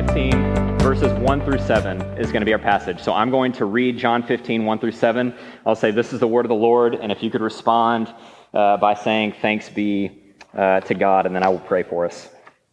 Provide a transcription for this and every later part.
15, verses 1 through 7 is going to be our passage. So I'm going to read John 15, 1 through 7. I'll say, this is the word of the Lord, and if you could respond by saying, thanks be to God, and then I will pray for us.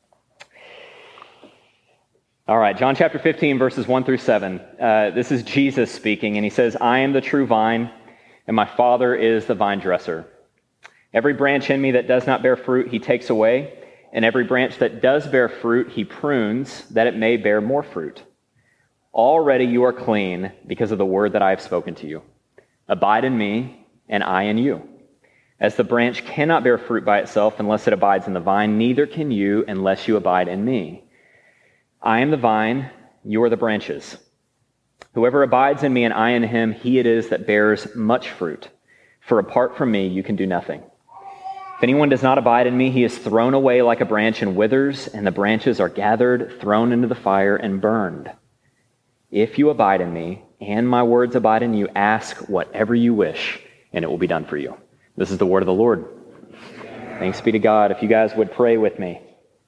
All right, John chapter 15, verses 1 through 7. This is Jesus speaking, and he says, I am the true vine, and my Father is the vine dresser. Every branch in me that does not bear fruit, he takes away, and every branch that does bear fruit, he prunes, that it may bear more fruit. Already you are clean because of the word that I have spoken to you. Abide in me, and I in you. As the branch cannot bear fruit by itself unless it abides in the vine, neither can you unless you abide in me. I am the vine, you are the branches. Whoever abides in me and I in him, he it is that bears much fruit. For apart from me, you can do nothing. If anyone does not abide in me, he is thrown away like a branch and withers, and the branches are gathered, thrown into the fire, and burned. If you abide in me, and my words abide in you, ask whatever you wish, and it will be done for you. This is the word of the Lord. Thanks be to God. If you guys would pray with me.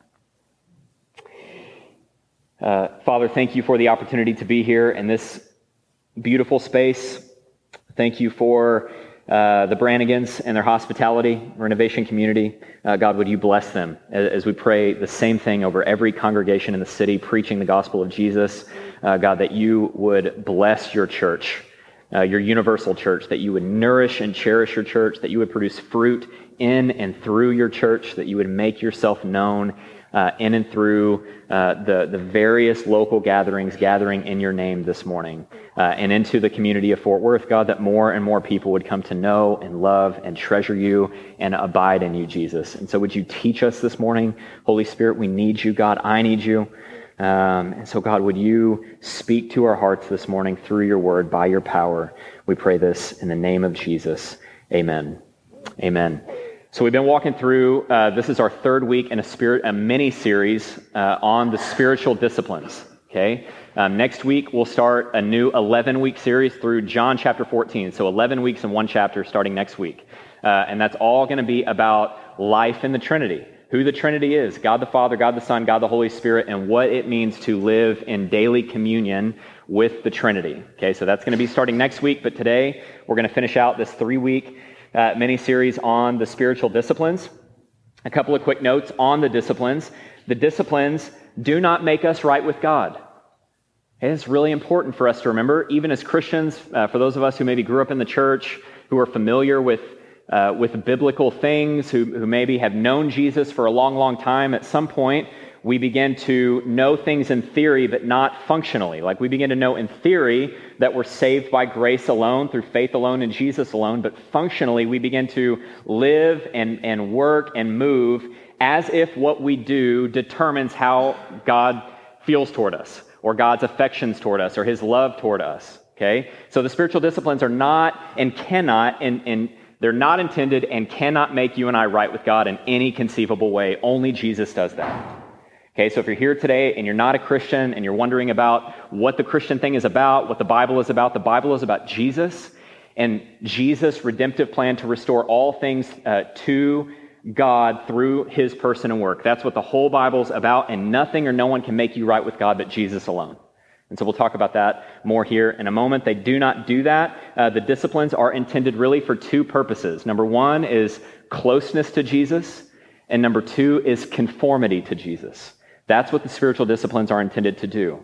Father, thank you for the opportunity to be here in this beautiful space. Thank you for the Brannigans and their hospitality, renovation community. God, would you bless them as we pray the same thing over every congregation in the city, preaching the gospel of Jesus. God, that you would bless your church, your universal church, that you would nourish and cherish your church, that you would produce fruit in and through your church, that you would make yourself known in and through the various local gatherings gathering in your name this morning, and into the community of Fort Worth, God, that more and more people would come to know and love and treasure you and abide in you, Jesus. And so would you teach us this morning? Holy Spirit, we need you, God. I need you. And so, God, would you speak to our hearts this morning through your word, by your power? We pray this in the name of Jesus. Amen. Amen. So we've been walking through, this is our third week in a mini-series on the spiritual disciplines, okay? Next week, we'll start a new 11-week series through John chapter 14, so 11 weeks in one chapter starting next week. And that's all going to be about life in the Trinity, who the Trinity is, God the Father, God the Son, God the Holy Spirit, and what it means to live in daily communion with the Trinity. Okay, so that's going to be starting next week, but today we're going to finish out this 3-week mini-series on the spiritual disciplines. A couple of quick notes on the disciplines. The disciplines do not make us right with God. And it's really important for us to remember, even as Christians, for those of us who maybe grew up in the church, who are familiar with biblical things, who maybe have known Jesus for a long, long time, at some point, we begin to know things in theory, but not functionally. Like we begin to know in theory that we're saved by grace alone, through faith alone, in Jesus alone, but functionally we begin to live and work and move as if what we do determines how God feels toward us, or God's affections toward us, or his love toward us, okay? So the spiritual disciplines are not and cannot, and they're not intended and cannot make you and I right with God in any conceivable way. Only Jesus does that. Okay, so if you're here today and you're not a Christian and you're wondering about what the Christian thing is about, what the Bible is about Jesus and Jesus' redemptive plan to restore all things to God through his person and work. That's what the whole Bible's about, and nothing or no one can make you right with God but Jesus alone. And so we'll talk about that more here in a moment. They do not do that. The disciplines are intended really for two purposes. Number one is closeness to Jesus, and number two is conformity to Jesus. That's what the spiritual disciplines are intended to do,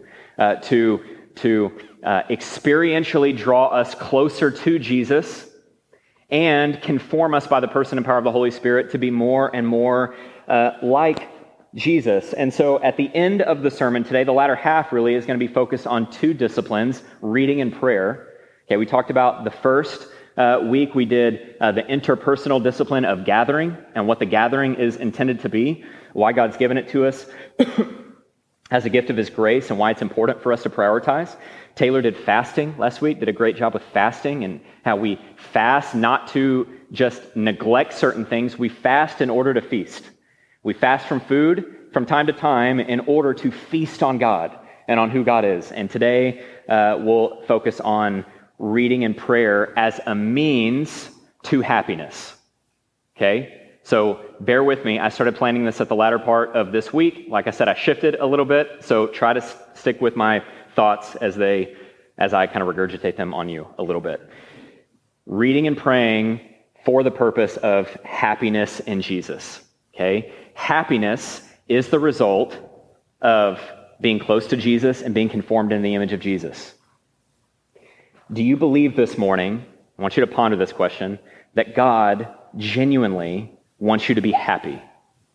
to experientially draw us closer to Jesus and conform us by the person and power of the Holy Spirit to be more and more like Jesus. And so at the end of the sermon today, the latter half really is going to be focused on two disciplines, reading and prayer. Okay, we talked about the first week, we did the interpersonal discipline of gathering and what the gathering is intended to be, why God's given it to us as a gift of his grace, and why it's important for us to prioritize. Taylor did fasting last week, did a great job with fasting and how we fast not to just neglect certain things. We fast in order to feast. We fast from food from time to time in order to feast on God and on who God is. And today we'll focus on reading and prayer as a means to happiness. Okay? So bear with me. I started planning this at the latter part of this week. Like I said, I shifted a little bit, so try to stick with my thoughts as I kind of regurgitate them on you a little bit. Reading and praying for the purpose of happiness in Jesus, okay? Happiness is the result of being close to Jesus and being conformed in the image of Jesus. Do you believe this morning, I want you to ponder this question, that God genuinely wants you to be happy? You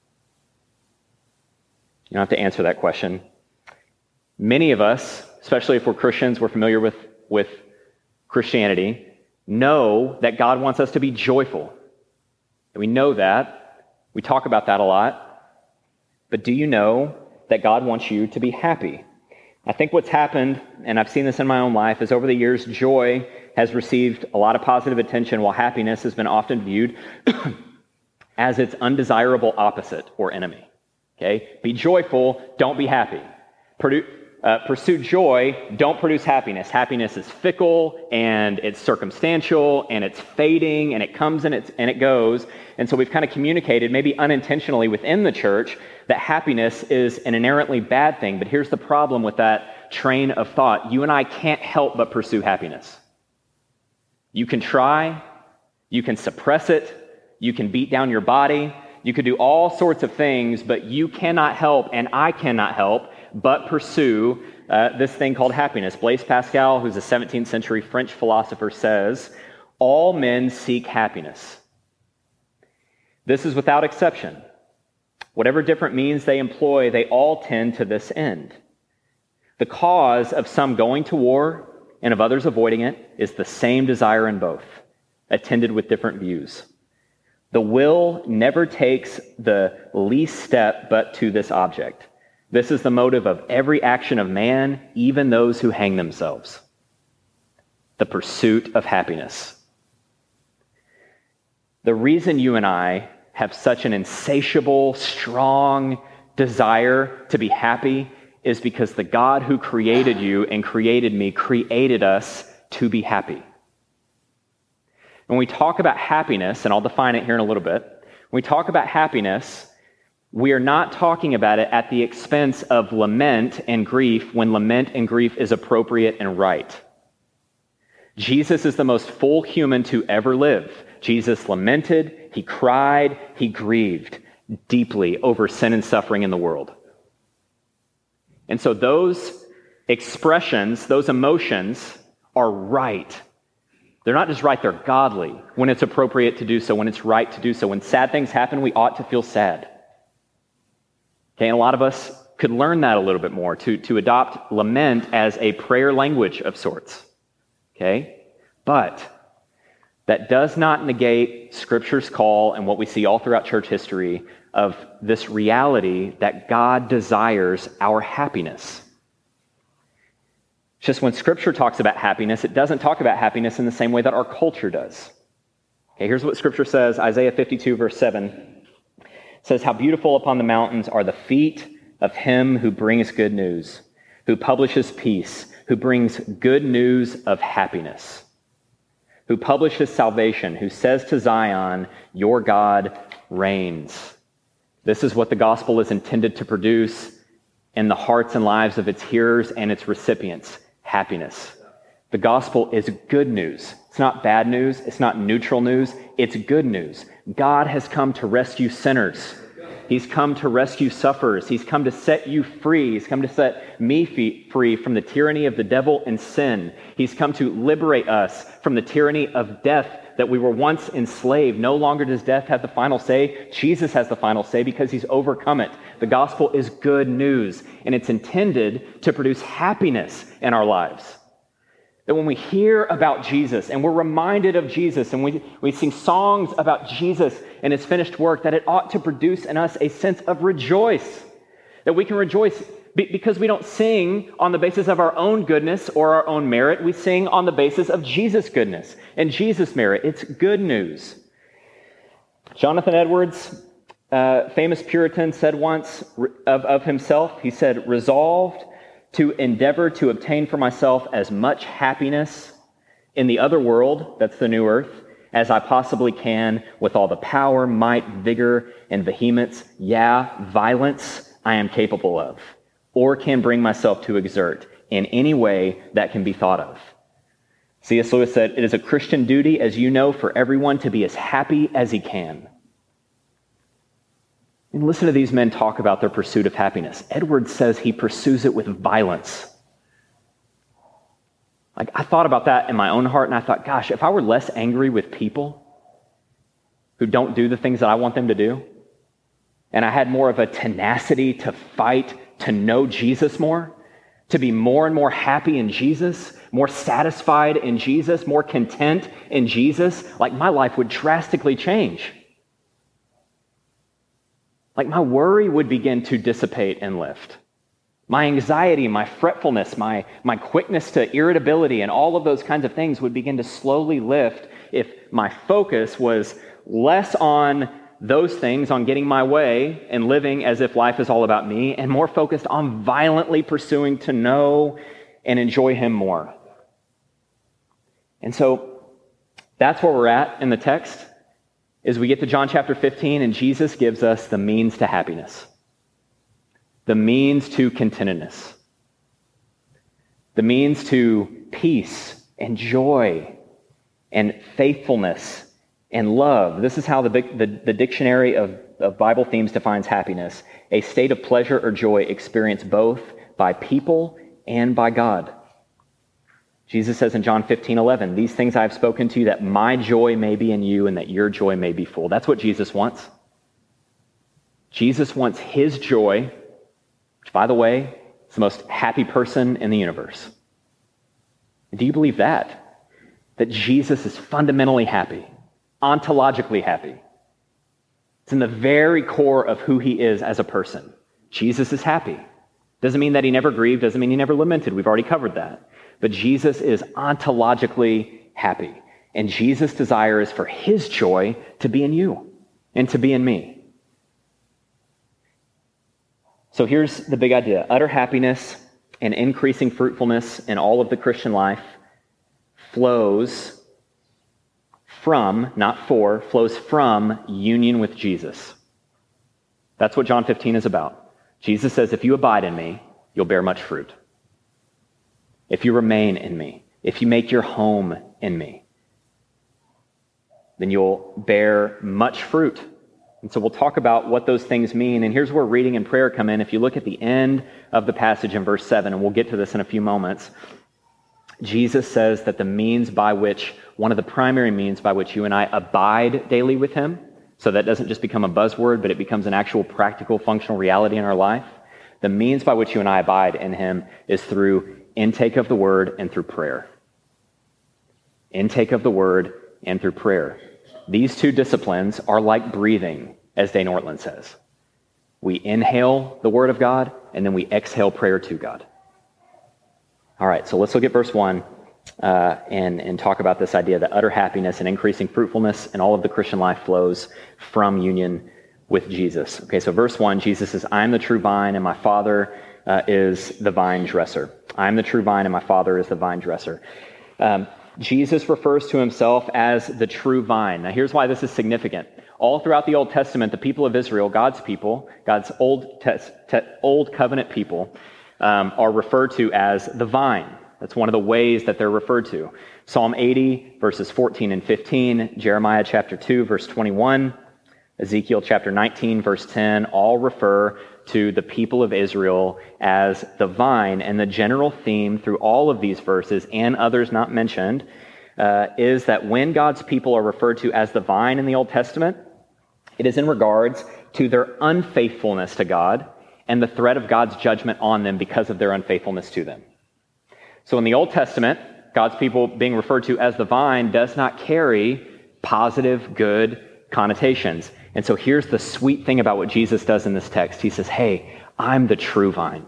don't have to answer that question. Many of us, especially if we're Christians, we're familiar with Christianity, know that God wants us to be joyful. And we know that. We talk about that a lot. But do you know that God wants you to be happy? I think what's happened, and I've seen this in my own life, is over the years, joy has received a lot of positive attention, while happiness has been often viewed as its undesirable opposite or enemy. Okay? Be joyful, don't be happy. Pursue joy, don't produce happiness. Happiness is fickle, and it's circumstantial, and it's fading, and it comes and it goes. And so we've kind of communicated, maybe unintentionally within the church, that happiness is an inherently bad thing. But here's the problem with that train of thought. You and I can't help but pursue happiness. You can try, you can suppress it, you can beat down your body, you could do all sorts of things, but you cannot help, and I cannot help, but pursue this thing called happiness. Blaise Pascal, who's a 17th century French philosopher, says, all men seek happiness. This is without exception. Whatever different means they employ, they all tend to this end. The cause of some going to war and of others avoiding it is the same desire in both, attended with different views. The will never takes the least step but to this object. This is the motive of every action of man, even those who hang themselves. The pursuit of happiness. The reason you and I have such an insatiable, strong desire to be happy is because the God who created you and created me created us to be happy. When we talk about happiness, and I'll define it here in a little bit, when we talk about happiness, we are not talking about it at the expense of lament and grief when lament and grief is appropriate and right. Jesus is the most full human to ever live. Jesus lamented, he cried, he grieved deeply over sin and suffering in the world. And so those expressions, those emotions are right. They're not just right, they're godly when it's appropriate to do so, when it's right to do so. When sad things happen, we ought to feel sad. Okay, and a lot of us could learn that a little bit more, to adopt lament as a prayer language of sorts. Okay? But that does not negate Scripture's call and what we see all throughout church history of this reality that God desires our happiness. It's just when Scripture talks about happiness, it doesn't talk about happiness in the same way that our culture does. Okay, here's what Scripture says, Isaiah 52, verse 7. It says, how beautiful upon the mountains are the feet of him who brings good news, who publishes peace, who brings good news of happiness, who publishes salvation, who says to Zion, your God reigns. This is what the gospel is intended to produce in the hearts and lives of its hearers and its recipients, happiness. The gospel is good news. It's not bad news. It's not neutral news. It's good news. God has come to rescue sinners. He's come to rescue sufferers. He's come to set you free. He's come to set me free from the tyranny of the devil and sin. He's come to liberate us from the tyranny of death that we were once enslaved. No longer does death have the final say. Jesus has the final say because he's overcome it. The gospel is good news, and it's intended to produce happiness in our lives. That when we hear about Jesus and we're reminded of Jesus and we sing songs about Jesus and his finished work, that it ought to produce in us a sense of rejoice. That we can rejoice because we don't sing on the basis of our own goodness or our own merit. We sing on the basis of Jesus' goodness and Jesus' merit. It's good news. Jonathan Edwards, famous Puritan, said once of himself, he said, resolved to endeavor to obtain for myself as much happiness in the other world, that's the new earth, as I possibly can with all the power, might, vigor, and vehemence, violence I am capable of, or can bring myself to exert in any way that can be thought of. C.S. Lewis said, "It is a Christian duty, as you know, for everyone to be as happy as he can." And listen to these men talk about their pursuit of happiness. Edwards says he pursues it with violence. Like, I thought about that in my own heart, and I thought, gosh, if I were less angry with people who don't do the things that I want them to do, and I had more of a tenacity to fight, to know Jesus more, to be more and more happy in Jesus, more satisfied in Jesus, more content in Jesus, like my life would drastically change. Like my worry would begin to dissipate and lift. My anxiety, my fretfulness, my quickness to irritability, and all of those kinds of things would begin to slowly lift if my focus was less on those things, on getting my way and living as if life is all about me, and more focused on violently pursuing to know and enjoy him more. And so that's where we're at in the text, is we get to John chapter 15, and Jesus gives us the means to happiness, the means to contentedness, the means to peace and joy and faithfulness and love. This is how the dictionary of Bible themes defines happiness: a state of pleasure or joy experienced both by people and by God. Jesus says in John 15:11, "These things I have spoken to you, that my joy may be in you and that your joy may be full." That's what Jesus wants. Jesus wants his joy, which, by the way, is the most happy person in the universe. Do you believe that? That Jesus is fundamentally happy, ontologically happy. It's in the very core of who he is as a person. Jesus is happy. Doesn't mean that he never grieved, doesn't mean he never lamented. We've already covered that. But Jesus is ontologically happy. And Jesus' desire is for his joy to be in you and to be in me. So here's the big idea. Utter happiness and increasing fruitfulness in all of the Christian life flows from, not for, flows from union with Jesus. That's what John 15 is about. Jesus says, if you abide in me, you'll bear much fruit. If you remain in me, if you make your home in me, then you'll bear much fruit. And so we'll talk about what those things mean. And here's where reading and prayer come in. If you look at the end of the passage in verse 7, and we'll get to this in a few moments, Jesus says that one of the primary means by which you and I abide daily with him, so that doesn't just become a buzzword, but it becomes an actual practical, functional reality in our life. The means by which you and I abide in him is through intake of the word and through prayer. Intake of the word and through prayer. These two disciplines are like breathing, as Dane Ortland says. We inhale the word of God, and then we exhale prayer to God. All right, so let's look at verse 1 and talk about this idea that utter happiness and increasing fruitfulness in all of the Christian life flows from union with Jesus. Okay, so verse 1, Jesus says, "I am the true vine, and my Father is the vine dresser." I am the true vine, and my Father is the vine dresser. Jesus refers to himself as the true vine. Now, here's why this is significant. All throughout the Old Testament, the people of Israel, God's people, God's old covenant people, are referred to as the vine. That's one of the ways that they're referred to. Psalm 80, verses 14 and 15, Jeremiah chapter 2, verse 21, Ezekiel chapter 19, verse 10, all refer to the people of Israel as the vine. And the general theme through all of these verses and others not mentioned is that when God's people are referred to as the vine in the Old Testament, it is in regards to their unfaithfulness to God and the threat of God's judgment on them because of their unfaithfulness to them. So in the Old Testament, God's people being referred to as the vine does not carry positive, good connotations. And so here's the sweet thing about what Jesus does in this text. He says, hey, I'm the true vine.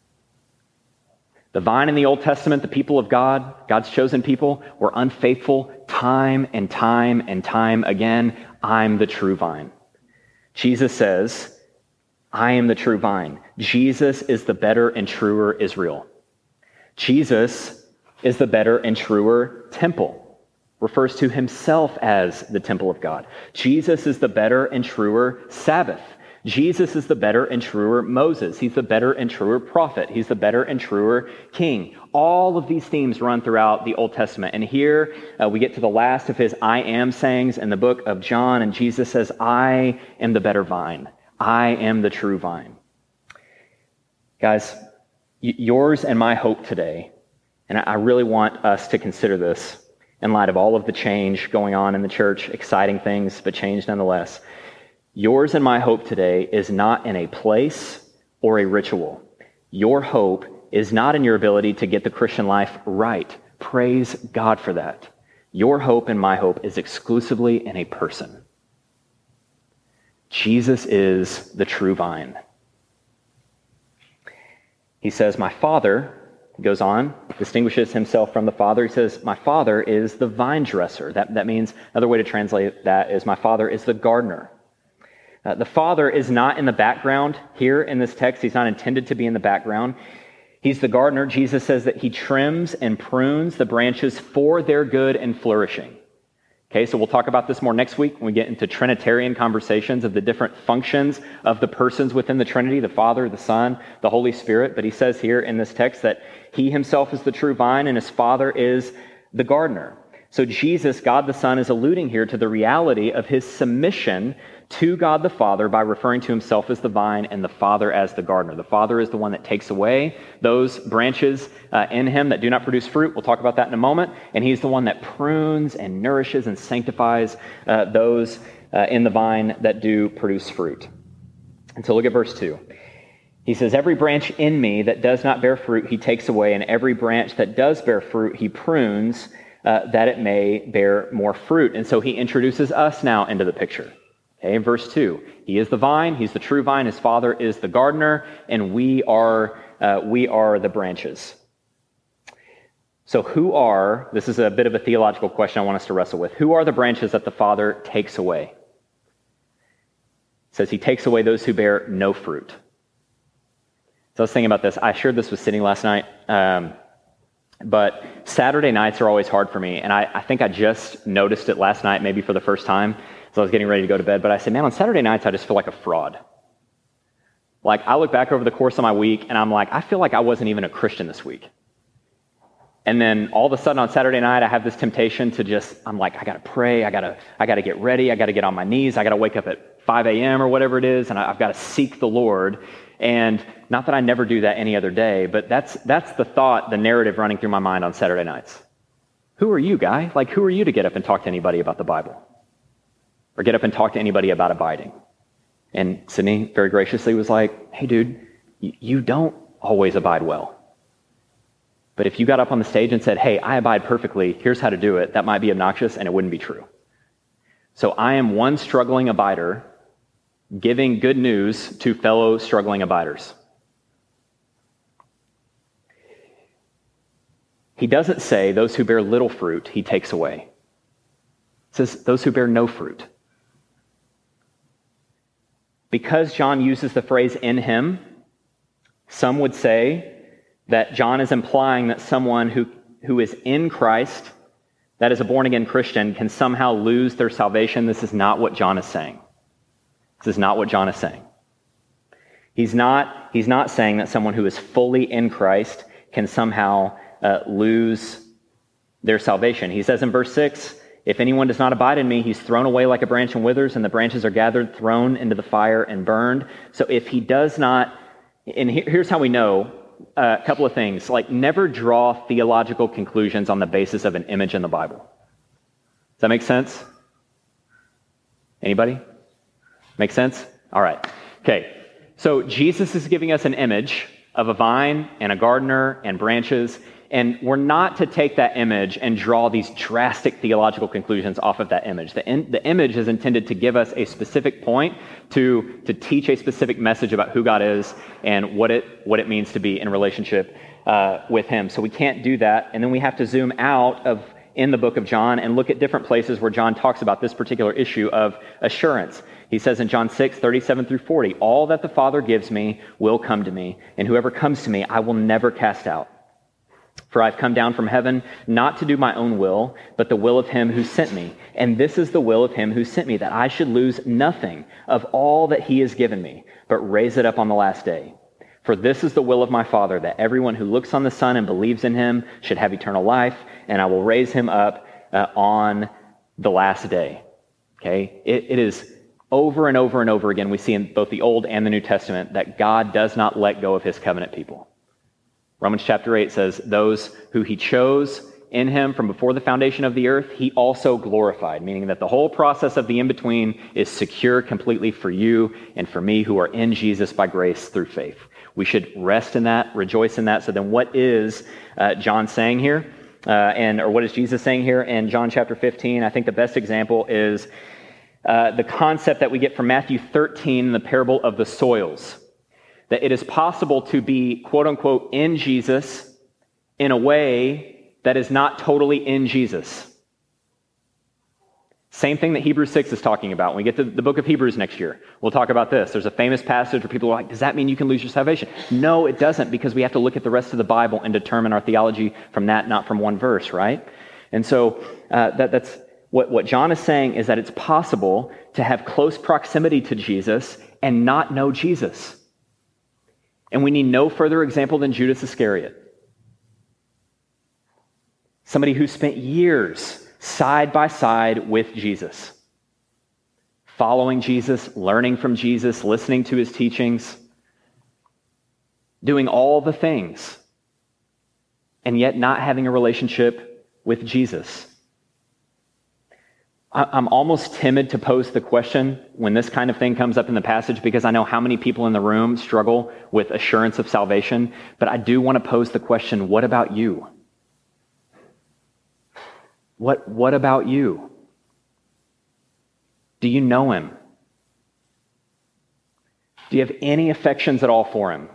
The vine in the Old Testament, the people of God, God's chosen people, were unfaithful time and time and time again. I'm the true vine. Jesus says, I am the true vine. Jesus is the better and truer Israel. Jesus is the better and truer temple. refers to himself as the temple of God. Jesus is the better and truer Sabbath. Jesus is the better and truer Moses. He's the better and truer prophet. He's the better and truer king. All of these themes run throughout the Old Testament. And here we get to the last of his I am sayings in the book of John. And Jesus says, I am the better vine. I am the true vine. Guys, yours and my hope today, and I really want us to consider this in light of all of the change going on in the church, exciting things, but change nonetheless. Yours and my hope today is not in a place or a ritual. Your hope is not in your ability to get the Christian life right. Praise God for that. Your hope and my hope is exclusively in a person. Jesus is the true vine. He says, my Father, he goes on, distinguishes himself from the Father. He says, my Father is the vine dresser. That means, another way to translate that is, my Father is the gardener. The Father is not in the background here in this text. He's not intended to be in the background. He's the gardener. Jesus says that he trims and prunes the branches for their good and flourishing. Okay, so we'll talk about this more next week when we get into Trinitarian conversations of the different functions of the persons within the Trinity, the Father, the Son, the Holy Spirit. But he says here in this text that he himself is the true vine and his Father is the gardener. So Jesus, God the Son, is alluding here to the reality of his submission to God the Father by referring to himself as the vine and the Father as the gardener. The Father is the one that takes away those branches in him that do not produce fruit. We'll talk about that in a moment. And he's the one that prunes and nourishes and sanctifies those in the vine that do produce fruit. And so look at verse 2. He says, every branch in me that does not bear fruit, he takes away, and every branch that does bear fruit, he prunes that it may bear more fruit. And so he introduces us now into the picture. Okay, in verse 2, he is the vine, he's the true vine, his Father is the gardener, and we are the branches. So this is a bit of a theological question I want us to wrestle with. Who are the branches that the Father takes away? It says he takes away those who bear no fruit. So I was thinking about this. I shared this with Sydney last night, but Saturday nights are always hard for me, and I think I just noticed it last night, maybe for the first time. So I was getting ready to go to bed, but I said, man, on Saturday nights, I just feel like a fraud. Like, I look back over the course of my week, and I'm like, I feel like I wasn't even a Christian this week. And then all of a sudden on Saturday night, I have this temptation to I'm like, I got to pray, I got to get ready, I got to get on my knees, I got to wake up at 5 a.m. or whatever it is, and I've got to seek the Lord. And not that I never do that any other day, but that's the thought, the narrative running through my mind on Saturday nights. Who are you, guy? Like, who are you to get up and talk to anybody about the Bible? Or get up and talk to anybody about abiding? And Sydney very graciously was like, hey, dude, you don't always abide well. But if you got up on the stage and said, hey, I abide perfectly, here's how to do it, that might be obnoxious and it wouldn't be true. So I am one struggling abider giving good news to fellow struggling abiders. He doesn't say those who bear little fruit, he takes away. He says those who bear no fruit. Because John uses the phrase in him, some would say that John is implying that someone who is in Christ, that is a born-again Christian, can somehow lose their salvation. This is not what John is saying. This is not what John is saying. He's not saying that someone who is fully in Christ can somehow lose their salvation. He says in verse 6, if anyone does not abide in me, he's thrown away like a branch and withers, and the branches are gathered, thrown into the fire, and burned. So if he does not, and here's how we know, a couple of things, like never draw theological conclusions on the basis of an image in the Bible. Does that make sense? Anybody? Make sense? All right. Okay. So Jesus is giving us an image of a vine and a gardener and branches, and we're not to take that image and draw these drastic theological conclusions off of that image. The image is intended to give us a specific point, to teach a specific message about who God is and what it means to be in relationship with him. So we can't do that, and then we have to zoom out in the book of John and look at different places where John talks about this particular issue of assurance. He says in John 6, 37 through 40, all that the Father gives me will come to me, and whoever comes to me I will never cast out. For I've come down from heaven not to do my own will, but the will of him who sent me. And this is the will of him who sent me, that I should lose nothing of all that he has given me, but raise it up on the last day. For this is the will of my Father, that everyone who looks on the Son and believes in him should have eternal life, and I will raise him up on the last day. Okay? It is over and over and over again we see in both the Old and the New Testament that God does not let go of his covenant people. Romans chapter 8 says, those who he chose in him from before the foundation of the earth, he also glorified, meaning that the whole process of the in-between is secure completely for you and for me who are in Jesus by grace through faith. We should rest in that, rejoice in that. So then what is John saying here? Or what is Jesus saying here in John chapter 15? I think the best example is the concept that we get from Matthew 13 in the parable of the soils. That it is possible to be, quote unquote, in Jesus in a way that is not totally in Jesus. Same thing that Hebrews 6 is talking about. When we get to the book of Hebrews next year, we'll talk about this. There's a famous passage where people are like, does that mean you can lose your salvation? No, it doesn't, because we have to look at the rest of the Bible and determine our theology from that, not from one verse, right? And so that's what John is saying, is that it's possible to have close proximity to Jesus and not know Jesus. And we need no further example than Judas Iscariot. Somebody who spent years side by side with Jesus, following Jesus, learning from Jesus, listening to his teachings, doing all the things, and yet not having a relationship with Jesus. I'm almost timid to pose the question when this kind of thing comes up in the passage, because I know how many people in the room struggle with assurance of salvation, but I do want to pose the question, what about you? What about you? Do you know him? Do you have any affections at all for him?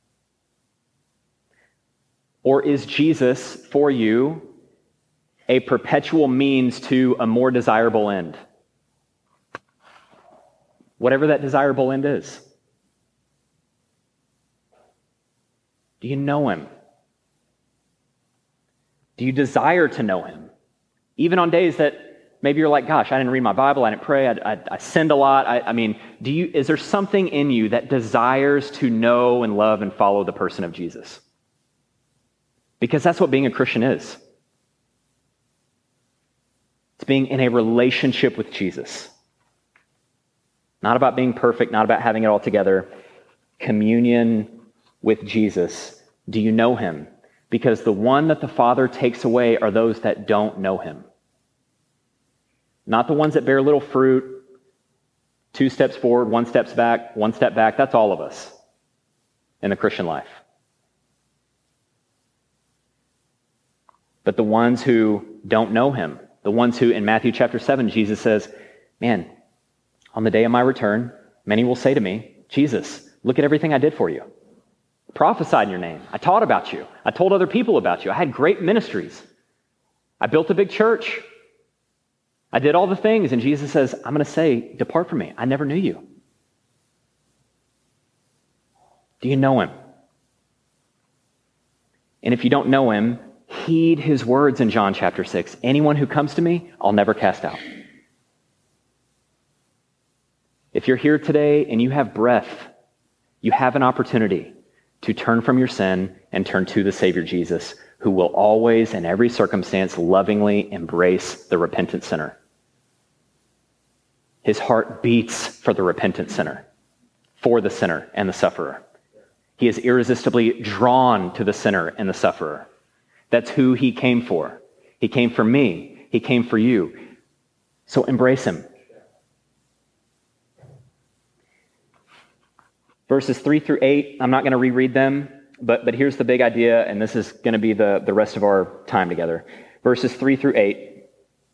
Or is Jesus for you a perpetual means to a more desirable end? Whatever that desirable end is. Do you know him? Do you desire to know him? Even on days that maybe you're like, gosh, I didn't read my Bible, I didn't pray, I sinned a lot. Is there something in you that desires to know and love and follow the person of Jesus? Because that's what being a Christian is. It's being in a relationship with Jesus. Not about being perfect, not about having it all together. Communion with Jesus. Do you know him? Because the one that the Father takes away are those that don't know him. Not the ones that bear little fruit, 2 steps forward, 1 step back, 1 step back. That's all of us in the Christian life. But the ones who don't know him, the ones who, in Matthew chapter 7, Jesus says, man, on the day of my return, many will say to me, Jesus, look at everything I did for you. I prophesied in your name. I taught about you. I told other people about you. I had great ministries. I built a big church. I did all the things. And Jesus says, I'm going to say, depart from me. I never knew you. Do you know him? And if you don't know him, heed his words in John chapter 6. Anyone who comes to me, I'll never cast out. If you're here today and you have breath, you have an opportunity to turn from your sin and turn to the Savior Jesus, who will always, in every circumstance, lovingly embrace the repentant sinner. His heart beats for the repentant sinner, for the sinner and the sufferer. He is irresistibly drawn to the sinner and the sufferer. That's who he came for. He came for me. He came for you. So embrace him. Verses 3 through 8, I'm not going to reread them, but here's the big idea, and this is going to be the rest of our time together. Verses 3 through 8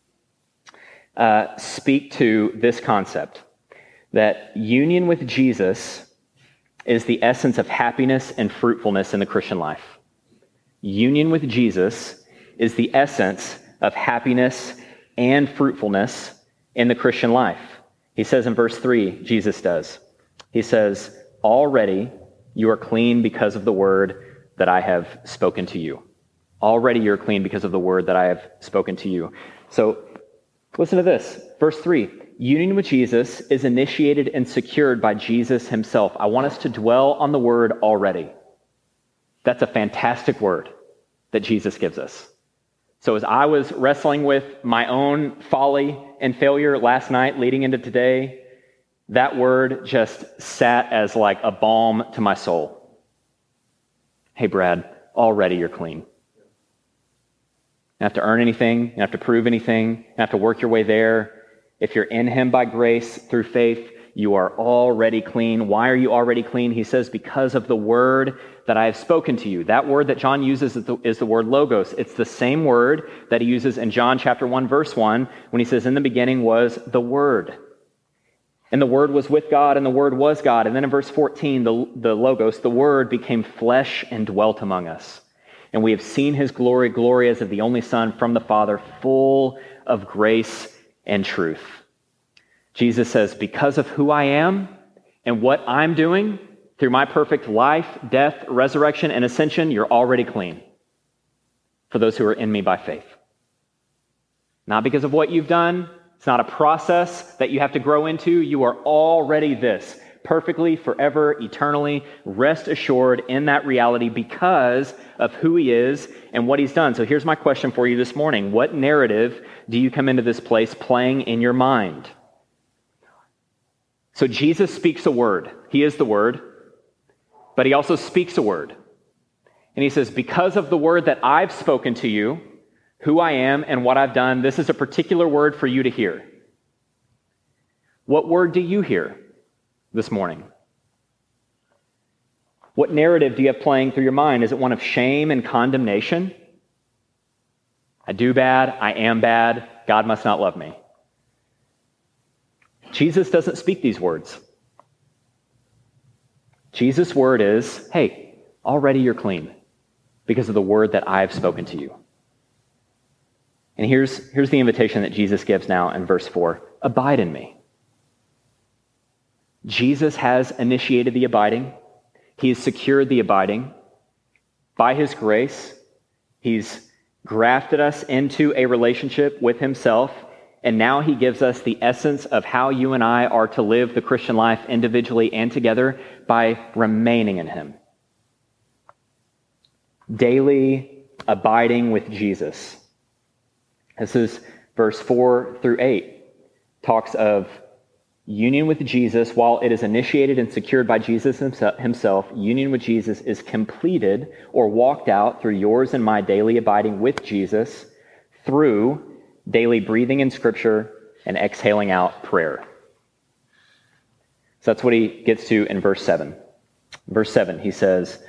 speak to this concept, that union with Jesus is the essence of happiness and fruitfulness in the Christian life. Union with Jesus is the essence of happiness and fruitfulness in the Christian life. He says in verse 3, Jesus does. He says, already you are clean because of the word that I have spoken to you. Already you're clean because of the word that I have spoken to you. So listen to this. Verse 3, union with Jesus is initiated and secured by Jesus himself. I want us to dwell on the word already. That's a fantastic word that Jesus gives us. So as I was wrestling with my own folly and failure last night leading into today, that word just sat as like a balm to my soul. Hey, Brad, already you're clean. You don't have to earn anything. You don't have to prove anything. You don't have to work your way there. If you're in him by grace through faith, you are already clean. Why are you already clean? He says, because of the word that I have spoken to you. That word that John uses is the word logos. It's the same word that he uses in John chapter 1, verse 1, when he says, in the beginning was the word. And the word was with God, and the word was God. And then in verse 14, the logos, the word became flesh and dwelt among us. And we have seen his glory, glory as of the only Son from the Father, full of grace and truth. Jesus says, because of who I am and what I'm doing through my perfect life, death, resurrection, and ascension, you're already clean for those who are in me by faith. Not because of what you've done. It's not a process that you have to grow into. You are already this, perfectly, forever, eternally. Rest assured in that reality because of who he is and what he's done. So here's my question for you this morning. What narrative do you come into this place playing in your mind? So Jesus speaks a word. He is the word, but he also speaks a word. And he says, because of the word that I've spoken to you, who I am and what I've done, this is a particular word for you to hear. What word do you hear this morning? What narrative do you have playing through your mind? Is it one of shame and condemnation? I do bad, I am bad, God must not love me. Jesus doesn't speak these words. Jesus' word is, hey, already you're clean because of the word that I've spoken to you. And here's the invitation that Jesus gives now in verse 4. Abide in me. Jesus has initiated the abiding. He has secured the abiding. By his grace, he's grafted us into a relationship with himself, and now he gives us the essence of how you and I are to live the Christian life individually and together by remaining in him. Daily abiding with Jesus. This is verse 4 through 8. Talks of union with Jesus. While it is initiated and secured by Jesus himself, union with Jesus is completed or walked out through yours and my daily abiding with Jesus through daily breathing in Scripture and exhaling out prayer. So that's what he gets to in verse 7. Verse 7, he says,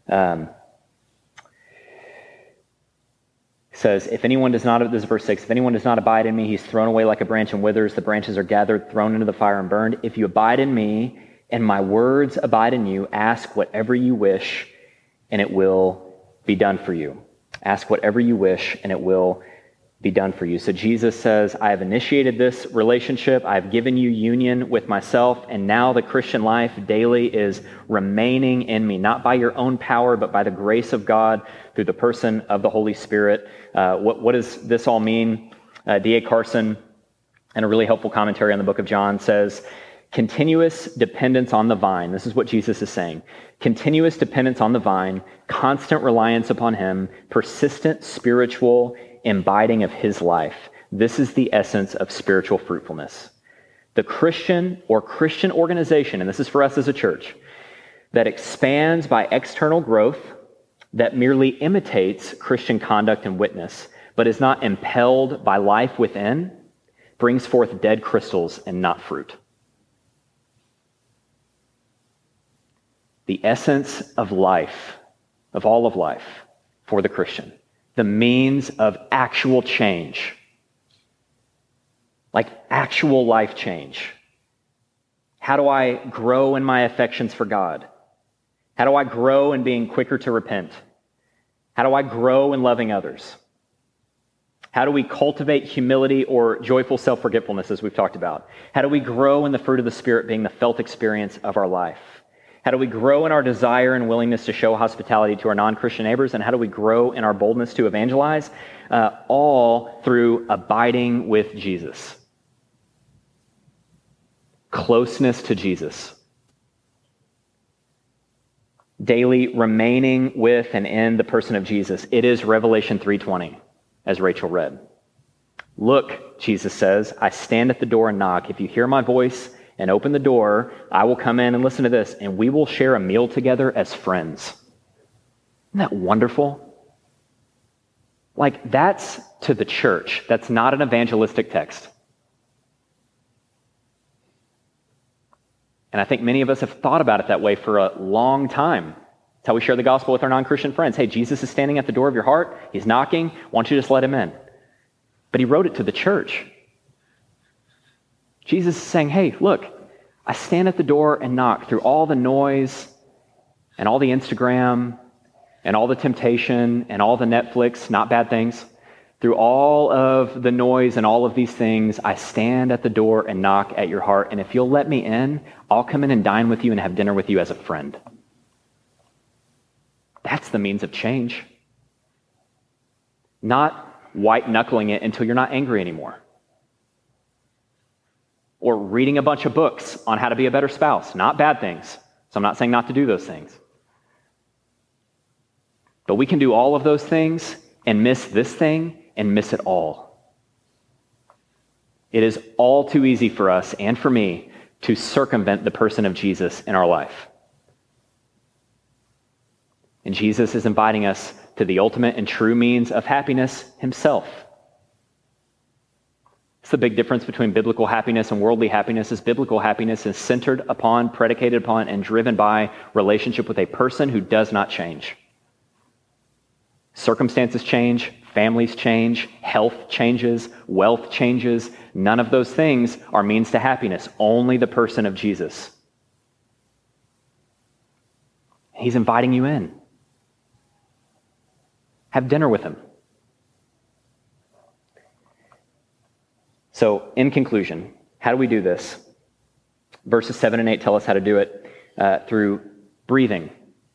if anyone does not, this is verse 6, if anyone does not abide in me, he's thrown away like a branch and withers. The branches are gathered, thrown into the fire and burned. If you abide in me and my words abide in you, ask whatever you wish and it will be done for you. Ask whatever you wish and it will be done for you. So Jesus says, I have initiated this relationship. I've given you union with myself. And now the Christian life daily is remaining in me, not by your own power, but by the grace of God through the person of the Holy Spirit. What does this all mean? D.A. Carson, in a really helpful commentary on the book of John, says, continuous dependence on the vine. This is what Jesus is saying. Continuous dependence on the vine, constant reliance upon him, persistent spiritual imbibing of his life. This is the essence of spiritual fruitfulness. The Christian or Christian organization, and this is for us as a church, that expands by external growth, that merely imitates Christian conduct and witness, but is not impelled by life within, brings forth dead crystals and not fruit. The essence of life, of all of life, for the Christian, the means of actual change, like actual life change. How do I grow in my affections for God? How do I grow in being quicker to repent? How do I grow in loving others? How do we cultivate humility or joyful self-forgetfulness, as we've talked about? How do we grow in the fruit of the Spirit being the felt experience of our life? How do we grow in our desire and willingness to show hospitality to our non-Christian neighbors? And how do we grow in our boldness to evangelize? All through abiding with Jesus. Closeness to Jesus. Daily remaining with and in the person of Jesus. It is Revelation 3:20, as Rachel read. Look, Jesus says, I stand at the door and knock. If you hear my voice and open the door, I will come in and listen to this, and we will share a meal together as friends. Isn't that wonderful? Like, that's to the church. That's not an evangelistic text. And I think many of us have thought about it that way for a long time. It's how we share the gospel with our non-Christian friends. Hey, Jesus is standing at the door of your heart. He's knocking. Why don't you just let him in? But he wrote it to the church. Jesus is saying, hey, look, I stand at the door and knock through all the noise and all the Instagram and all the temptation and all the Netflix, not bad things. Through all of the noise and all of these things, I stand at the door and knock at your heart. And if you'll let me in, I'll come in and dine with you and have dinner with you as a friend. That's the means of change. Not white knuckling it until you're not angry anymore. Or reading a bunch of books on how to be a better spouse. Not bad things. So I'm not saying not to do those things. But we can do all of those things and miss this thing and miss it all. It is all too easy for us and for me to circumvent the person of Jesus in our life. And Jesus is inviting us to the ultimate and true means of happiness himself. It's the big difference between biblical happiness and worldly happiness is biblical happiness is centered upon, predicated upon, and driven by relationship with a person who does not change. Circumstances change, families change, health changes, wealth changes. None of those things are means to happiness. Only the person of Jesus. He's inviting you in. Have dinner with him. So, in conclusion, how do we do this? Verses 7 and 8 tell us how to do it through breathing.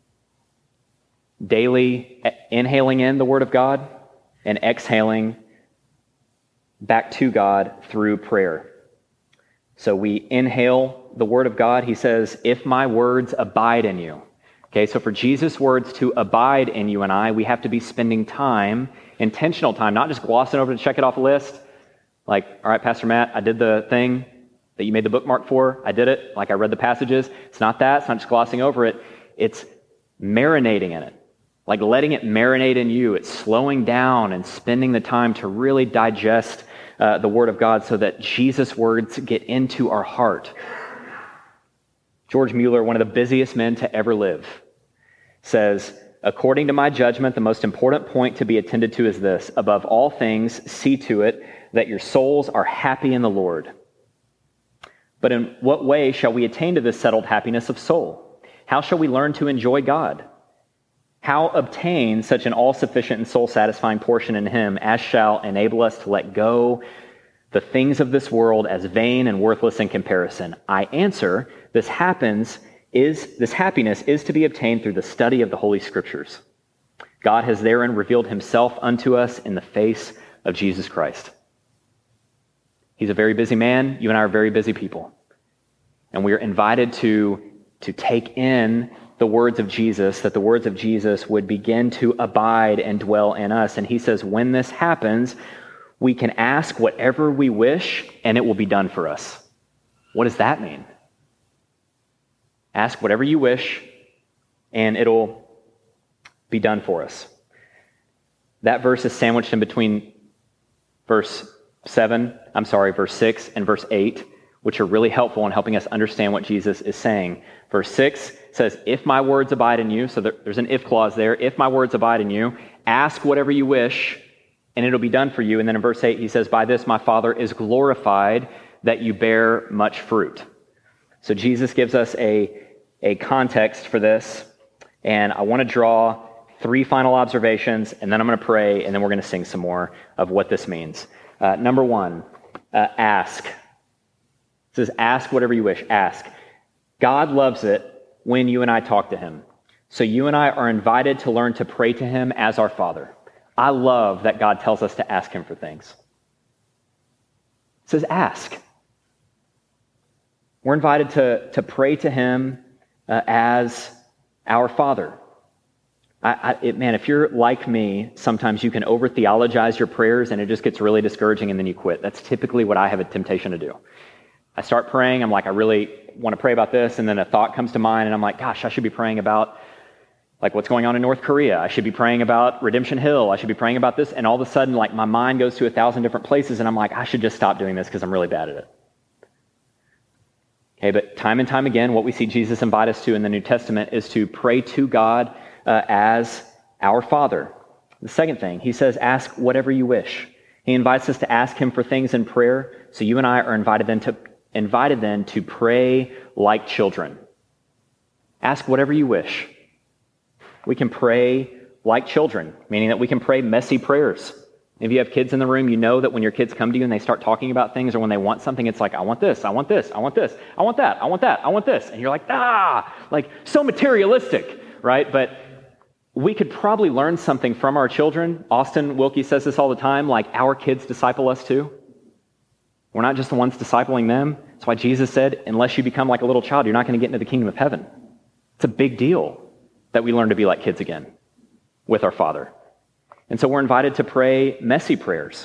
Daily inhaling in the Word of God and exhaling back to God through prayer. So we inhale the Word of God. He says, if my words abide in you. Okay, so for Jesus' words to abide in you and I, we have to be spending time, intentional time, not just glossing over to check it off a list. Like, all right, Pastor Matt, I did the thing that you made the bookmark for. I did it. Like, I read the passages. It's not that. It's not just glossing over it. It's marinating in it. Like letting it marinate in you. It's slowing down and spending the time to really digest the Word of God so that Jesus' words get into our heart. George Mueller, one of the busiest men to ever live, says, according to my judgment, the most important point to be attended to is this. Above all things, see to it that your souls are happy in the Lord. But in what way shall we attain to this settled happiness of soul? How shall we learn to enjoy God? How obtain such an all-sufficient and soul-satisfying portion in him as shall enable us to let go the things of this world as vain and worthless in comparison? I answer, this happiness is to be obtained through the study of the Holy Scriptures. God has therein revealed himself unto us in the face of Jesus Christ. He's a very busy man. You and I are very busy people. And we are invited to take in the words of Jesus, that the words of Jesus would begin to abide and dwell in us. And he says, when this happens, we can ask whatever we wish, and it will be done for us. What does that mean? Ask whatever you wish, and it'll be done for us. That verse is sandwiched in between verse 6 and verse 8, which are really helpful in helping us understand what Jesus is saying. Verse 6 says, if my words abide in you, so there's an if clause there, if my words abide in you, ask whatever you wish, and it'll be done for you. And then in verse 8, he says, by this my Father is glorified, that you bear much fruit. So Jesus gives us a context for this, and I want to draw 3 final observations, and then I'm going to pray, and then we're going to sing some more of what this means. Number 1, ask. It says, ask whatever you wish. Ask. God loves it when you and I talk to him. So you and I are invited to learn to pray to him as our Father. I love that God tells us to ask him for things. It says ask. We're invited to pray to him as our Father. Man, if you're like me, sometimes you can over-theologize your prayers and it just gets really discouraging and then you quit. That's typically what I have a temptation to do. I start praying, I'm like, I really want to pray about this, and then a thought comes to mind and I'm like, gosh, I should be praying about like what's going on in North Korea. I should be praying about Redemption Hill. I should be praying about this. And all of a sudden, like my mind goes to 1,000 different places and I'm like, I should just stop doing this because I'm really bad at it. Okay, but time and time again, what we see Jesus invite us to in the New Testament is to pray to God as our Father. The second thing, he says, ask whatever you wish. He invites us to ask him for things in prayer. So you and I are invited then to pray like children. Ask whatever you wish. We can pray like children, meaning that we can pray messy prayers. If you have kids in the room, you know that when your kids come to you and they start talking about things or when they want something, it's like, I want this, I want this, I want this, I want that, I want that, I want this. And you're like, like so materialistic, right? But we could probably learn something from our children. Austin Wilkie says this all the time, like our kids disciple us too. We're not just the ones discipling them. That's why Jesus said, unless you become like a little child, you're not going to get into the kingdom of heaven. It's a big deal that we learn to be like kids again with our Father. And so we're invited to pray messy prayers,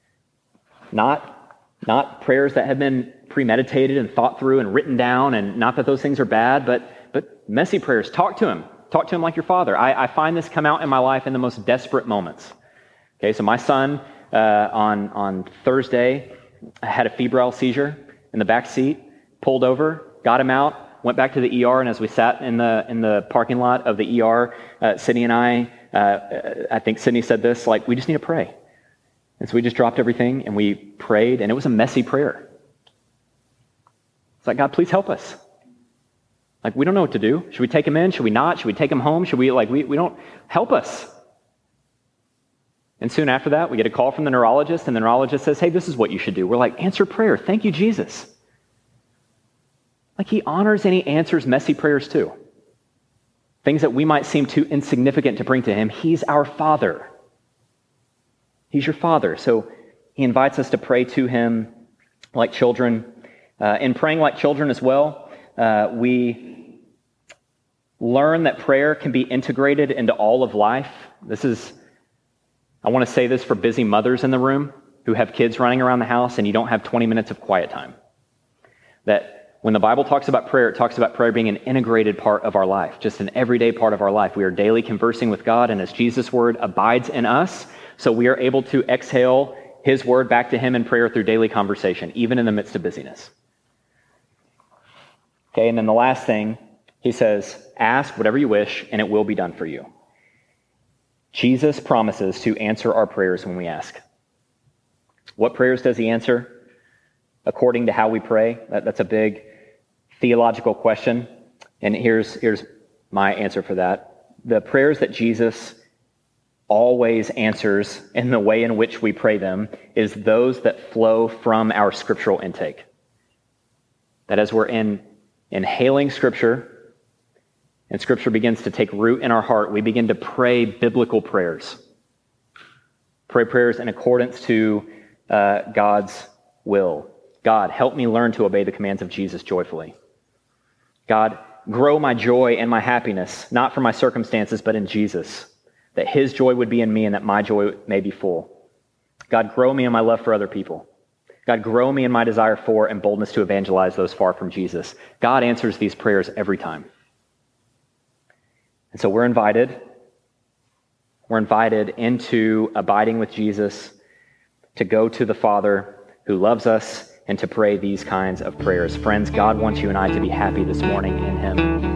not prayers that have been premeditated and thought through and written down, and not that those things are bad, but messy prayers. Talk to him. Talk to him like your Father. I find this come out in my life in the most desperate moments. Okay, so my son on Thursday had a febrile seizure in the back seat, pulled over, got him out, went back to the ER, and as we sat in the parking lot of the ER, Sydney and I think Sydney said this, like, we just need to pray. And so we just dropped everything and we prayed, and it was a messy prayer. It's like, God, please help us. Like, we don't know what to do. Should we take him in? Should we not? Should we take him home? Should we, we don't, help us. And soon after that, we get a call from the neurologist, and the neurologist says, hey, this is what you should do. We're like, answer prayer. Thank you, Jesus. Like, he honors and he answers messy prayers too. Things that we might seem too insignificant to bring to him. He's our Father. He's your Father. So he invites us to pray to him like children. In praying like children as well, we learn that prayer can be integrated into all of life. I want to say this for busy mothers in the room who have kids running around the house and you don't have 20 minutes of quiet time. That when the Bible talks about prayer, it talks about prayer being an integrated part of our life, just an everyday part of our life. We are daily conversing with God, and as Jesus' word abides in us, so we are able to exhale his word back to him in prayer through daily conversation, even in the midst of busyness. Okay, and then the last thing, he says, ask whatever you wish, and it will be done for you. Jesus promises to answer our prayers when we ask. What prayers does he answer? According to how we pray? That's a big theological question. And here's my answer for that. The prayers that Jesus always answers in the way in which we pray them is those that flow from our scriptural intake. That as we're inhaling Scripture, and Scripture begins to take root in our heart, we begin to pray biblical prayers. Pray prayers in accordance to God's will. God, help me learn to obey the commands of Jesus joyfully. God, grow my joy and my happiness, not from my circumstances, but in Jesus, that his joy would be in me and that my joy may be full. God, grow me in my love for other people. God, grow me in my desire for and boldness to evangelize those far from Jesus. God answers these prayers every time. And so we're invited into abiding with Jesus, to go to the Father who loves us, and to pray these kinds of prayers. Friends, God wants you and I to be happy this morning in him.